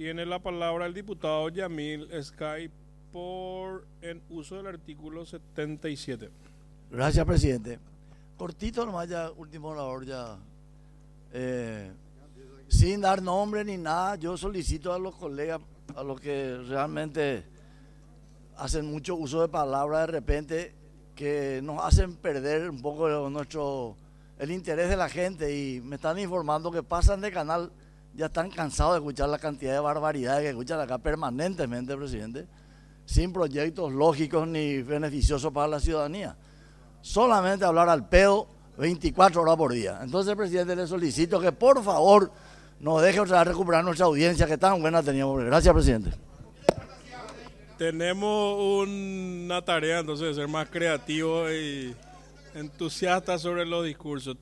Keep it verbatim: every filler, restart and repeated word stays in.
Tiene la palabra el diputado Yamil Sky por en uso del artículo setenta y siete. Gracias, presidente. Cortito nomás, ya último orador ya. Eh, sin dar nombre ni nada, yo solicito a los colegas, a los que realmente hacen mucho uso de palabras de repente, que nos hacen perder un poco nuestro el interés de la gente, y me están informando que pasan de canal, ya están cansados de escuchar la cantidad de barbaridades que escuchan acá permanentemente, presidente, sin proyectos lógicos ni beneficiosos para la ciudadanía. Solamente hablar al pedo veinticuatro horas por día. Entonces, presidente, le solicito que por favor nos deje otra vez recuperar nuestra audiencia que tan buena teníamos. Gracias, presidente. Tenemos una tarea entonces de ser más creativos y entusiastas sobre los discursos.